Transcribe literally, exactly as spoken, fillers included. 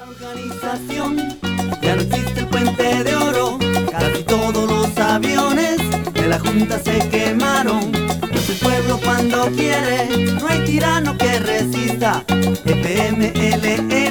Organización, ya no existe el puente de oro, casi todos los aviones de la Junta se quemaron. Es el pueblo cuando quiere, no hay tirano que resista. F M L N